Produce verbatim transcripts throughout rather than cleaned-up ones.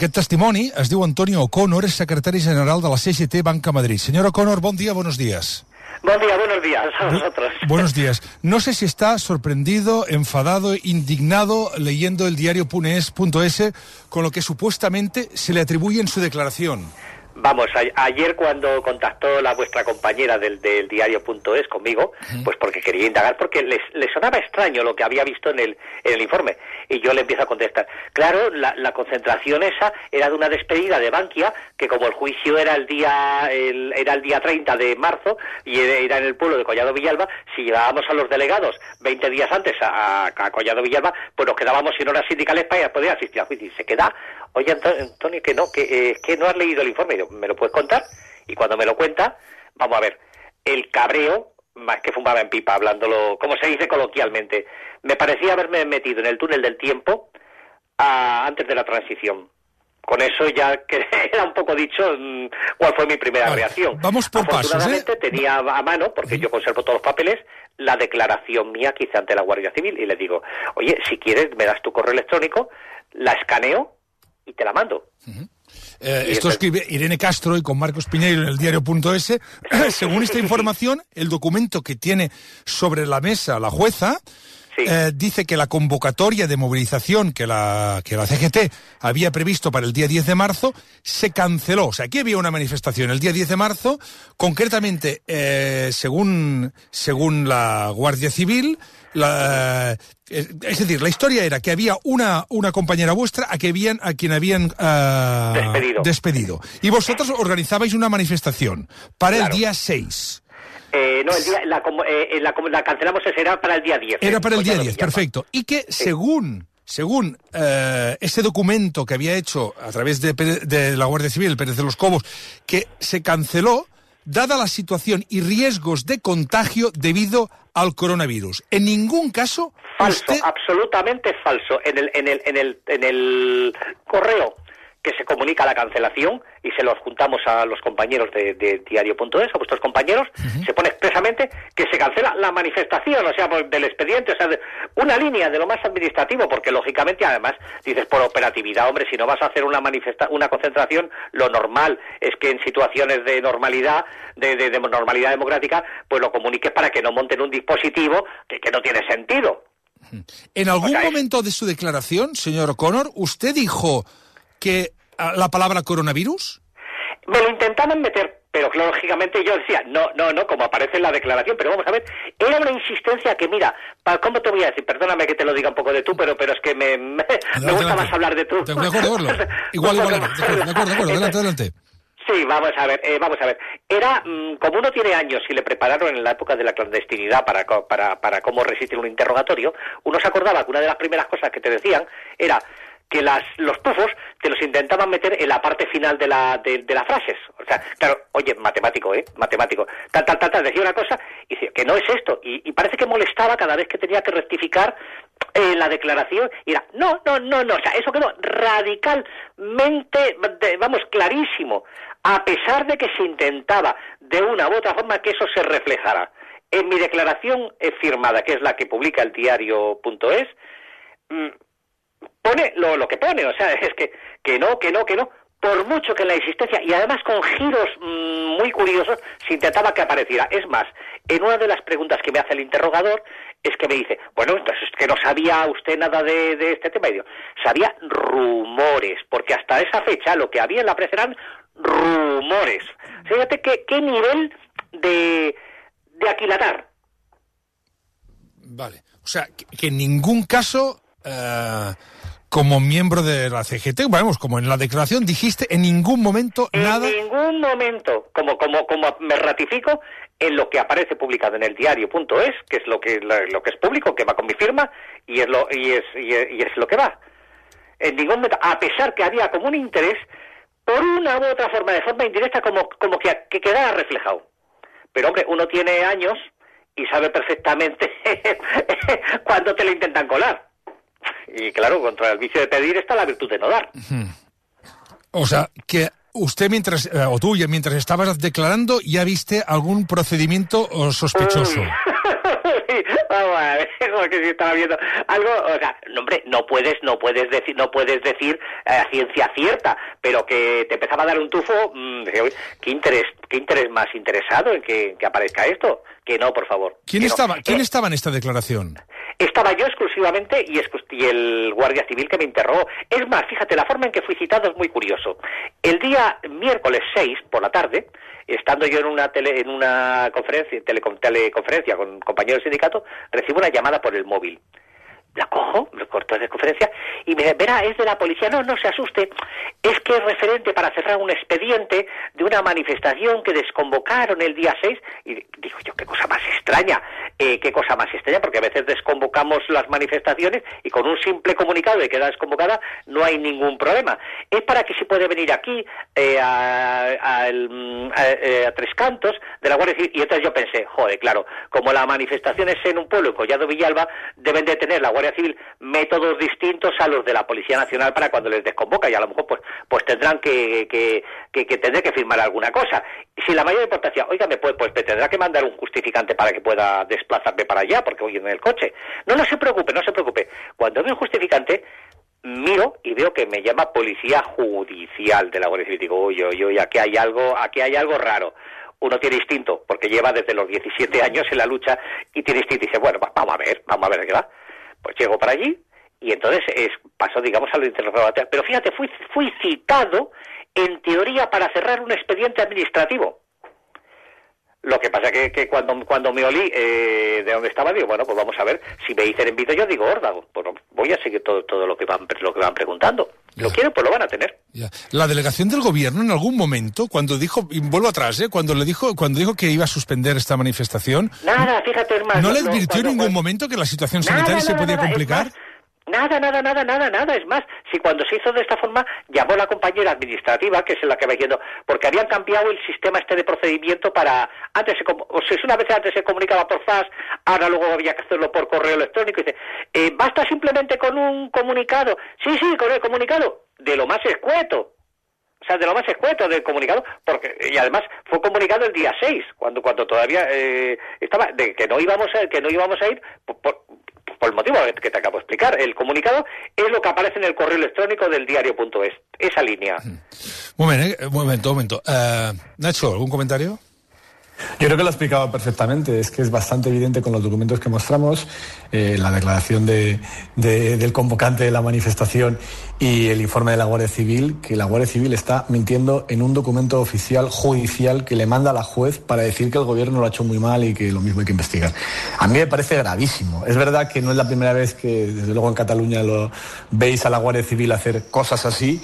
aquest testimoni es diu Antonio O'Connor, es secretari general de la C G T Banca Madrid. Señor O'Connor, buen día, buenos días. Buen día, buenos días a vosotros. Bu buenos días. No sé si está sorprendido, enfadado, indignado leyendo el diario punto es con lo que supuestamente se le atribuye en su declaración. Vamos, a, ayer cuando contactó la vuestra compañera del, del diario punto es conmigo, uh-huh. pues porque quería indagar, porque les, les sonaba extraño lo que había visto en el, en el informe, y yo le empiezo a contestar. Claro, la, la concentración esa era de una despedida de Bankia, que como el juicio era el día el, era el día treinta de marzo, y era en el pueblo de Collado Villalba, si llevábamos a los delegados veinte días antes a, a Collado Villalba, pues nos quedábamos sin horas sindicales para poder asistir al juicio, y se queda... Oye, Antonio, que no, que, eh, que no has leído el informe. ¿Me lo puedes contar? Y cuando me lo cuenta, vamos a ver, el cabreo, más que fumaba en pipa, hablándolo, como se dice coloquialmente, me parecía haberme metido en el túnel del tiempo a, antes de la transición. Con eso ya que era un poco dicho mmm, cuál fue mi primera vale, reacción. Vamos por Afortunadamente pasos, ¿eh? tenía a mano, porque yo conservo todos los papeles, la declaración mía que hice ante la Guardia Civil, y le digo, oye, si quieres me das tu correo electrónico, la escaneo y te la mando. Uh-huh. eh, esto escribe Irene Castro y con Marcos Piñeiro en el diario punto es. Según esta información, el documento que tiene sobre la mesa la jueza sí. eh, dice que la convocatoria de movilización que la, que la C G T había previsto para el día diez de marzo se canceló. O sea, aquí había una manifestación el día diez de marzo, concretamente, eh, según, según la Guardia Civil, la... Es decir, la historia era que había una, una compañera vuestra a, que habían, a quien habían uh, despedido. despedido. Y vosotros organizabais una manifestación para claro. el día seis. Eh, no, el día, la, eh, la, la cancelamos, era para el día diez. Era para el día diez, Villalba. perfecto. Y que sí. según... Según eh, ese documento que había hecho a través de, de la Guardia Civil, Pérez de los Cobos, que se canceló, dada la situación y riesgos de contagio debido al coronavirus. En ningún caso... Falso, usted... absolutamente falso. En el, en el, en el, en el correo que se comunica la cancelación, y se lo adjuntamos a los compañeros de, de diario punto es, a vuestros compañeros, uh-huh. se pone expresamente que se cancela la manifestación, o sea, por, del expediente, o sea, de, una línea de lo más administrativo, porque lógicamente, además, dices, por operatividad, hombre, si no vas a hacer una manifesta una concentración, lo normal es que en situaciones de normalidad, de, de, de normalidad democrática, pues lo comuniques para que no monten un dispositivo que, que no tiene sentido. En algún o sea, momento de su declaración, señor O'Connor, ¿usted dijo que la palabra coronavirus? Me lo intentaban meter, pero lógicamente yo decía, no, no, no, como aparece en la declaración, pero vamos a ver, era una insistencia que, mira, ¿cómo te voy a decir? Perdóname que te lo diga un poco de tú, pero pero es que me, me, me gusta más hablar de tú. De acuerdo, de acuerdo. Igual, igual, de acuerdo, de acuerdo, de acuerdo, adelante, adelante. Sí, vamos a ver, eh, vamos a ver. Era, mmm, como uno tiene años y le prepararon en la época de la clandestinidad para, para, para cómo resistir un interrogatorio, uno se acordaba que una de las primeras cosas que te decían era que las, los pufos te los intentaban meter en la parte final de la de, de las frases. O sea, claro, oye, matemático, ¿eh? Matemático. Tal, tal, tal, tal, decía una cosa y decía que no es esto. Y, y parece que molestaba cada vez que tenía que rectificar eh, la declaración. Y era, no, no, no, no. O sea, eso quedó radicalmente, de, vamos, clarísimo. A pesar de que se intentaba de una u otra forma que eso se reflejara. En mi declaración firmada, que es la que publica el diario punto es, mmm, pone lo, lo que pone, o sea, es que, que no, que no, que no, por mucho que la insistencia, y además con giros mmm, muy curiosos, se intentaba que apareciera. Es más, en una de las preguntas que me hace el interrogador, es que me dice, bueno, entonces es que no sabía usted nada de, de este tema, y digo, sabía rumores, porque hasta esa fecha lo que había en la prensa eran rumores. Fíjate qué, qué nivel de, de aquilatar. Vale, o sea, que, que en ningún caso... Uh, como miembro de la C G T, vamos, como en la declaración dijiste, en ningún momento en nada... En ningún momento, como como como me ratifico en lo que aparece publicado en el diario punto es, que es lo que lo que es público, que va con mi firma, y es lo y es y es, y es lo que va. En ningún momento, a pesar que había como un interés, por una u otra forma, de forma indirecta, como como que, que quedara reflejado. Pero hombre, uno tiene años y sabe perfectamente cuando te lo intentan colar. Y claro, contra el vicio de pedir está la virtud de no dar. O sea, que usted mientras, eh, o tú, mientras estabas declarando, ya viste algún procedimiento sospechoso. Uy. vamos a ver, porque si estaba viendo algo, o sea, no, hombre, no puedes, no puedes decir, no puedes decir a eh, ciencia cierta, pero que te empezaba a dar un tufo, mmm, qué interés, qué interés más interesado en que, en que aparezca esto, que no, por favor. ¿Quién que estaba, no. quién eh, estaba en esta declaración? Estaba yo exclusivamente y, exclus- y el guardia civil que me interrogó. Es más, fíjate, la forma en que fui citado es muy curioso. El día miércoles seis, por la tarde, estando yo en una tele, en una conferencia, telecom, teleconferencia con compañeros del sindicato, recibo una llamada por el móvil. La cojo, me corto de conferencia y me dice, verá, es de la policía. No, no se asuste, es que es referente para cerrar un expediente de una manifestación que desconvocaron el día seis. Y digo yo, qué cosa más extraña, eh, qué cosa más extraña, porque a veces desconvocamos las manifestaciones y con un simple comunicado de que queda desconvocada no hay ningún problema. Es para que se puede venir aquí eh, a, a, el, a, a Tres Cantos de la Guardia Civil. Y entonces yo pensé, joder, claro, como la manifestación es en un pueblo, en Collado Villalba, deben de tener la Guardia Civil métodos distintos a los de la Policía Nacional para cuando les desconvoca, y a lo mejor pues pues tendrán que que, que, que tendré que firmar alguna cosa. Si la mayor importancia, oiga, me puede, pues me tendrá que mandar un justificante para que pueda desplazarme para allá, porque voy en el coche. No, no se preocupe, no se preocupe. Cuando veo un justificante, miro y veo que me llama Policía Judicial de la Guardia Civil. Digo, oye, oye, oye, aquí hay algo, aquí hay algo raro. Uno tiene instinto, porque lleva desde los diecisiete años en la lucha y tiene instinto y dice, bueno, pues vamos a ver, vamos a ver de qué va. Pues llego para allí y entonces es, pasó, digamos, a lo interrogatorio. Pero fíjate, fui, fui citado en teoría para cerrar un expediente administrativo. Lo que pasa que, que cuando cuando me olí eh, de dónde estaba, digo, bueno, pues vamos a ver, si me dicen en vídeo yo digo órdago, pues voy a seguir todo todo lo que van lo que van preguntando. Ya. Lo quieren, pues lo van a tener. Ya. La delegación del gobierno en algún momento, cuando dijo, y vuelvo atrás, ¿eh? cuando le dijo cuando dijo que iba a suspender esta manifestación, nada, fíjate, hermano. ¿No le advirtió en ningún cuando, momento que la situación sanitaria nada, se podía nada, complicar? Nada, nada, nada, nada, nada. Es más, si cuando se hizo de esta forma, llamó la compañera administrativa, que es la que va yendo, porque habían cambiado el sistema este de procedimiento para... Antes, se, o sea, una vez antes se comunicaba por fax, ahora luego había que hacerlo por correo electrónico. Y dice, eh, basta simplemente con un comunicado. Sí, sí, con el comunicado. De lo más escueto. O sea, de lo más escueto del comunicado, porque y además fue comunicado el día seis, cuando cuando todavía eh, estaba de que no íbamos a que no íbamos a ir por, por, por el motivo que te acabo de explicar. El comunicado es lo que aparece en el correo electrónico del diario punto es, esa línea. Un momento, un momento, un momento. Uh, Nacho, ¿algún comentario? Yo creo que lo ha explicado perfectamente. Es que es bastante evidente con los documentos que mostramos, eh, la declaración de, de, del convocante de la manifestación y el informe de la Guardia Civil, que la Guardia Civil está mintiendo en un documento oficial judicial que le manda a la juez para decir que el gobierno lo ha hecho muy mal y que lo mismo hay que investigar. A mí me parece gravísimo. Es verdad que no es la primera vez que, desde luego, en Cataluña lo veis a la Guardia Civil hacer cosas así,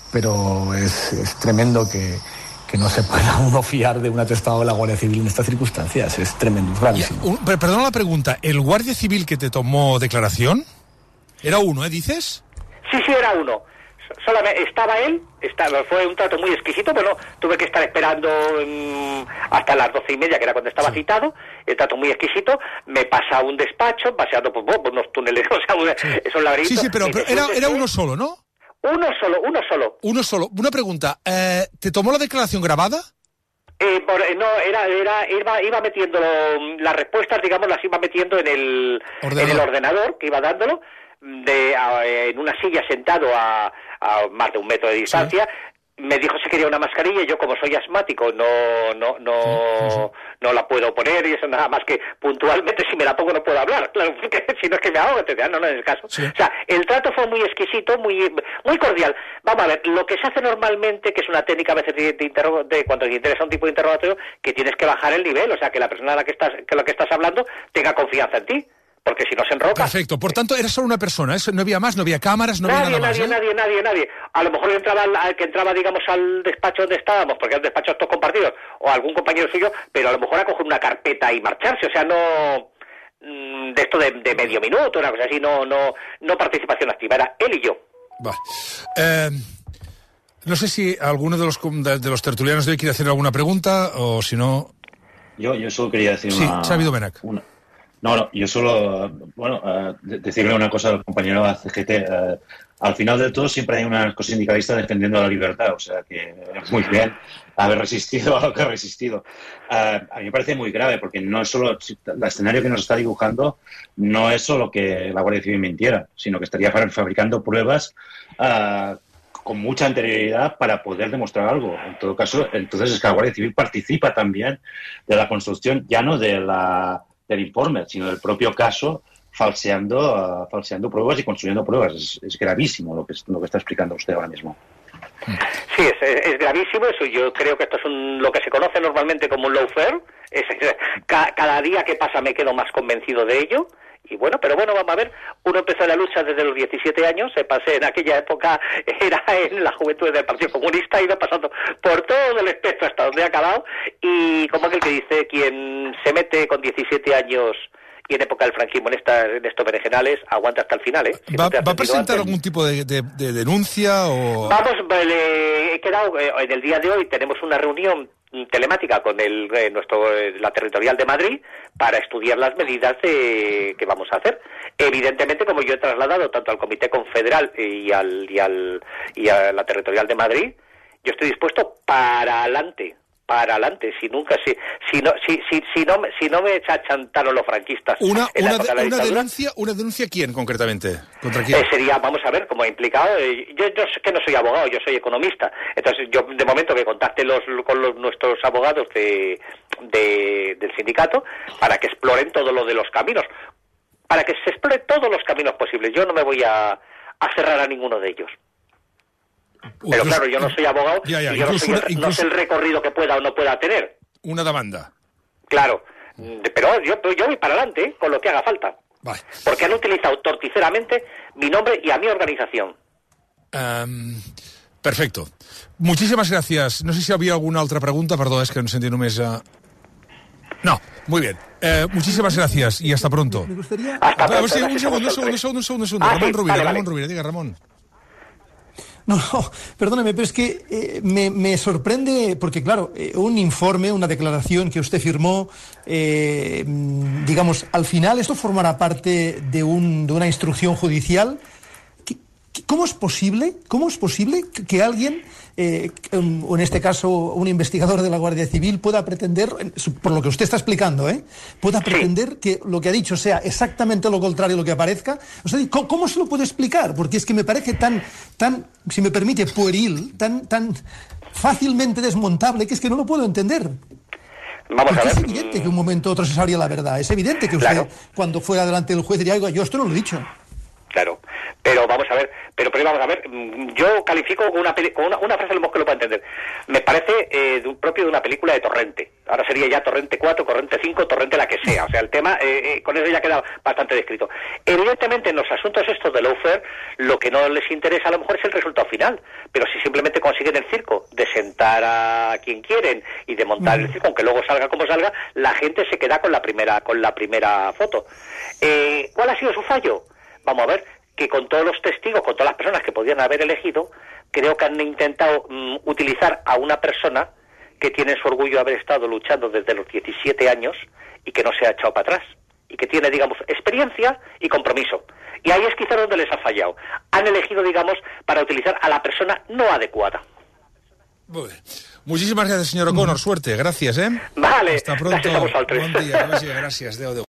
pero es, es tremendo que... que no se pueda uno fiar de un atestado de la Guardia Civil en estas circunstancias. Es tremendo, es gravísimo. Un, perdona la pregunta, ¿el guardia civil que te tomó declaración? ¿Era uno, eh, dices? Sí, sí, era uno. Solamente estaba él, estaba, fue un trato muy exquisito, pero tuve que estar esperando um, hasta las doce y media, que era cuando estaba sí. citado, el trato muy exquisito, me pasa a un despacho, paseando por, por unos túneles, o sea, sí. esos laberintos. Sí, sí, pero, pero era, era uno solo, ¿no? Uno solo, uno solo. Uno solo. Una pregunta, eh, ¿te tomó la declaración grabada? Eh, por, no, era, era, iba, iba metiendo las respuestas, digamos, las iba metiendo en el, en el ordenador, que iba dándolo, de, a, en una silla sentado a, a más de un metro de distancia. Sí. Me dijo si quería una mascarilla y yo, como soy asmático, no no no sí, sí. no la puedo poner, y eso nada más que puntualmente, si me la pongo no puedo hablar, claro, porque si no es que me ahogo, te no, no es el caso. Sí. O sea, el trato fue muy exquisito, muy muy cordial. Vamos a ver, lo que se hace normalmente, que es una técnica a veces de, de, interro- de cuando te interesa un tipo de interrogatorio, que tienes que bajar el nivel, o sea, que la persona a la que estás, que la que estás hablando tenga confianza en ti. Porque si no se enroca. Perfecto. Por tanto, era solo una persona. ¿eh? No había más, no había cámaras, no nadie, había nada nadie, más. ¿eh? Nadie, nadie, nadie, nadie. A lo mejor entraba, al, que entraba, digamos, al despacho donde estábamos, porque eran despachos todos compartidos, o algún compañero suyo, pero a lo mejor a coger una carpeta y marcharse. O sea, no de esto de, de medio minuto, una cosa así, no, no, no participación activa. Era él y yo. Va. Eh, no sé si alguno de los de, de los tertulianos de hoy quiere hacer alguna pregunta, o si no. Yo, yo solo quería decir sí, una. Xavi Domènech. Una... No, no, yo solo, bueno, uh, decirle una cosa al compañero de C G T. Uh, al final de todo siempre hay una cosa sindicalista defendiendo la libertad, o sea que muy bien haber resistido a lo que ha resistido. Uh, a mí me parece muy grave porque no es solo el escenario que nos está dibujando, no es solo que la Guardia Civil mintiera, sino que estaría fabricando pruebas uh, con mucha anterioridad para poder demostrar algo. En todo caso, entonces es que la Guardia Civil participa también de la construcción, ya no de la, del informe, sino del propio caso, falseando, uh, falseando pruebas y construyendo pruebas. Es, es gravísimo lo que, lo que está explicando usted ahora mismo. Sí, es, es gravísimo eso. Yo creo que esto es un, lo que se conoce normalmente como un lawfare. Es, es, ca, cada día que pasa me quedo más convencido de ello. Y bueno, pero bueno, vamos a ver, uno empezó la lucha desde los diecisiete años, se pasé en aquella época, era en la juventud del Partido Comunista, ha ido pasando por todo el espectro hasta donde ha acabado, y como aquel que dice, quien se mete con diecisiete años y en época del franquismo en, esta, en estos berenjenales, aguanta hasta el final, ¿eh? Si ¿Va, no ¿Va a presentar antes, algún tipo de, de, de denuncia o...? Vamos, le he quedado, eh, en el día de hoy tenemos una reunión telemática con el eh, nuestro eh, la territorial de Madrid para estudiar las medidas de, que vamos a hacer. Evidentemente, como yo he trasladado tanto al Comité Confederal y al y al y a la territorial de Madrid, yo estoy dispuesto para adelante, para adelante. Si nunca si si no si si si no si no me chantaron los franquistas. Una en una, la de, la una denuncia una denuncia quién concretamente, contra quién. Eh, sería, vamos a ver, como he implicado, eh, yo, yo sé que no soy abogado, yo soy economista, entonces yo de momento que contacte los, con los, nuestros abogados de, de, del sindicato para que exploren todo lo de los caminos, para que se explore todos los caminos posibles. Yo no me voy a, a cerrar a ninguno de ellos. Uy, pero claro, yo no soy abogado ya, ya, y yo no, soy el, incluso, no sé el recorrido que pueda o no pueda tener. Una demanda. Claro, pero yo, yo voy para adelante, ¿eh? Con lo que haga falta. Vale. Porque han utilizado torticeramente mi nombre y a mi organización. Um, perfecto. Muchísimas gracias. No sé si había alguna otra pregunta, perdó, es que no sentí només... Uh... No, muy bien. Eh, muchísimas gracias y hasta pronto. Me gustaría... Hasta pronto. Sí, un, segundo, un segundo, un segundo, un segundo, un segundo. Ah, Ramón sí, Rubira, vale, Ramón vale. Rubira, diga Ramón. No, no, perdóneme, pero es que eh, me, me sorprende, porque claro, eh, un informe, una declaración que usted firmó, eh, digamos, al final esto formará parte de, un, de una instrucción judicial. ¿Cómo es posible, cómo es posible que alguien, eh, o en este caso un investigador de la Guardia Civil, pueda pretender, por lo que usted está explicando, ¿eh? pueda pretender que lo que ha dicho sea exactamente lo contrario a lo que aparezca? O sea, ¿cómo, cómo se lo puede explicar? Porque es que me parece tan, tan, si me permite, pueril, tan, tan fácilmente desmontable, que es que no lo puedo entender. Vamos Porque a ver. Es evidente que un momento u otro se sabría la verdad. Es evidente que usted, claro, cuando fuera delante del juez, diría, oiga, yo esto no lo he dicho. Claro, pero vamos a ver, pero primero vamos a ver, yo califico con una, con una, una frase a lo mejor que lo pueda entender. Me parece eh, de un, propio de una película de Torrente. Ahora sería ya Torrente cuatro, Torrente cinco, Torrente la que sea. O sea, el tema, eh, eh, con eso ya queda bastante descrito. Evidentemente, en los asuntos estos de lawfare, lo que no les interesa a lo mejor es el resultado final. Pero si simplemente consiguen el circo de sentar a quien quieren y de montar mm. el circo, aunque luego salga como salga, la gente se queda con la primera, con la primera foto. Eh, ¿Cuál ha sido su fallo? Vamos a ver, que con todos los testigos, con todas las personas que podían haber elegido, creo que han intentado um, utilizar a una persona que tiene su orgullo de haber estado luchando desde los diecisiete años y que no se ha echado para atrás. Y que tiene, digamos, experiencia y compromiso. Y ahí es quizá donde les ha fallado. Han elegido, digamos, para utilizar a la persona no adecuada. Bueno, muchísimas gracias, señor O'Connor. Suerte, gracias, ¿eh? Vale. Hasta pronto. Gracias a vosotros. Buen día, gracias. Gracias. Deu, deu.